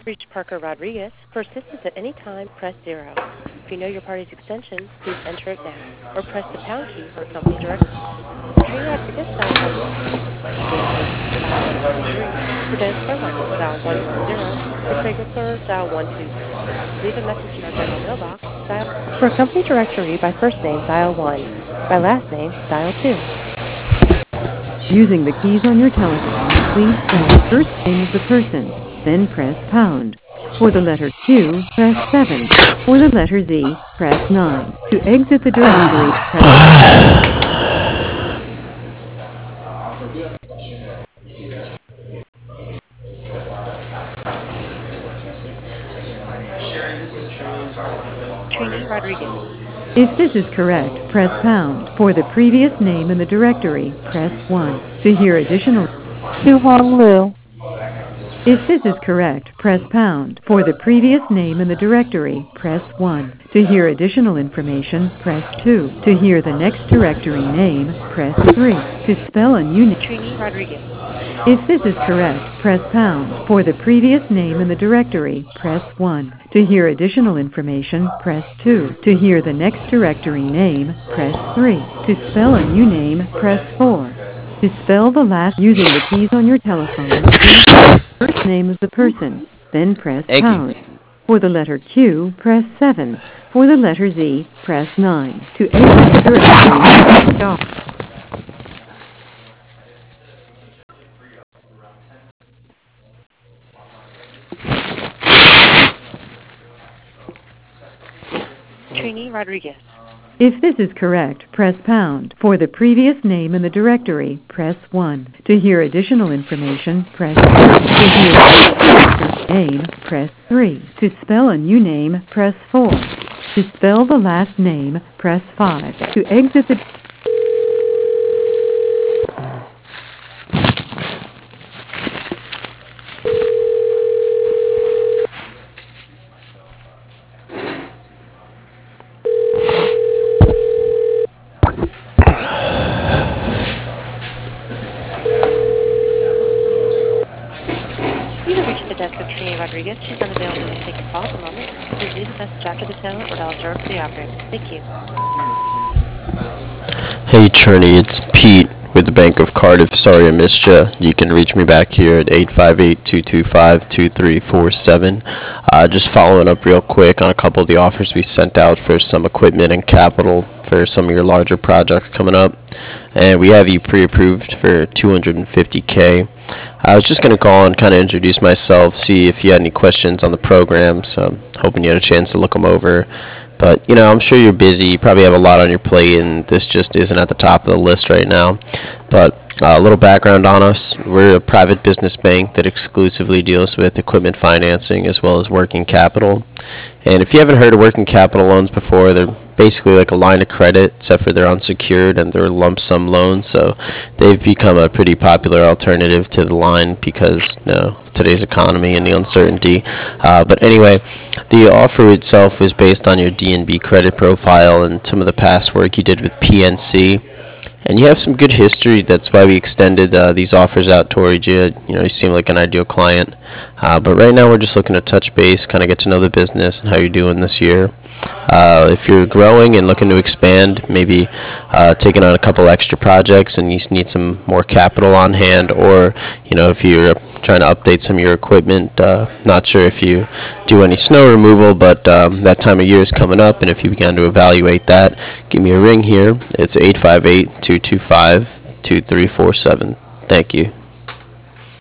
reached Parker Rodriguez. For assistance at any time, press 0. If you know your party's extension, please enter it now, or press the pound key for a company directory. For Trini Rodriguez, dial 1. For Dan Spurlock, dial 110. For Craig McClure, dial 120. Leave a message in our general mailbox. For a company directory by first name, dial 1. By last name, dial 2. Using the keys on your telephone, please spell the first name of the person, then press pound. For the letter Q, press 7. For the letter Z, press 9. To exit the directory, press... Trini Rodriguez. If this is correct, press pound. For the previous name in the directory, press 1. To hear additional... Su Hong Liu. If this is correct, press pound. For the previous name in the directory, press 1. To hear additional information, press 2. To hear the next directory name, press 3. To spell a new name... Trini Rodriguez. If this is correct, press pound. For the previous name in the directory, press 1. To hear additional information, press 2. To hear the next directory name, press 3. To spell a new name, press 4. To spell the last using the keys on your telephone, please press the first name of the person, then press pound. For the letter Q, press 7. For the letter Z, press 9. To exit the directory, press stop. Trini Rodriguez. If this is correct, press pound. For the previous name in the directory, press 1. To hear additional information, press 2. To hear the name, press 3. To spell a new name, press 4. To spell the last name, press 5. To exit the... You have reached the desk of Trini Rodriguez. She's unavailable to take your call at the moment. Please leave a message after the tone or dial 0 for the operator. Thank you. Hey Trini, it's Pete with the Bank of Cardiff. Sorry I missed you. You can reach me back here at 858-225-2347. Just following up real quick on a couple of the offers we sent out for some equipment and capital for some of your larger projects coming up. And we have you pre-approved for $250K. I was just going to call and kind of introduce myself, see if you had any questions on the program. So I'm hoping you had a chance to look them over. But, you know, I'm sure you're busy. You probably have a lot on your plate, and this just isn't at the top of the list right now. But a little background on us. We're a private business bank that exclusively deals with equipment financing as well as working capital. And if you haven't heard of working capital loans before, they're basically like a line of credit, except for they're unsecured and they're lump sum loans. So they've become a pretty popular alternative to the line because, you know, today's economy and the uncertainty. But anyway, the offer itself is based on your DNB credit profile and some of the past work you did with PNC. And you have some good history. That's why we extended these offers out towards you. You know, you seem like an ideal client. But right now we're just looking to touch base, kind of get to know the business and how you're doing this year. If you're growing and looking to expand, maybe taking on a couple extra projects and you need some more capital on hand, or, you know, if you're trying to update some of your equipment, not sure if you do any snow removal, but that time of year is coming up, and if you began to evaluate that, give me a ring here. It's 858-225-2347. Thank you.